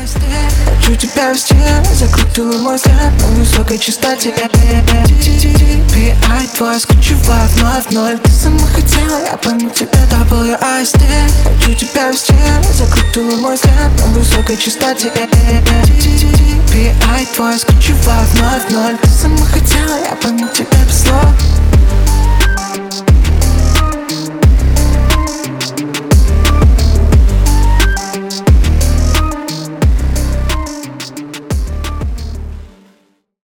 Хочу тебя везде, закрутила мой взгляд на высокой частоте. TPI твой скучевая вновь ноль. Ты сама хотела, я пойму тебя, WASD. Хочу тебя везде, закрутила мой взгляд на высокой частоте. TPI твой скучевая вновь ноль. Ты сама хотела, я пойму тебя без слов.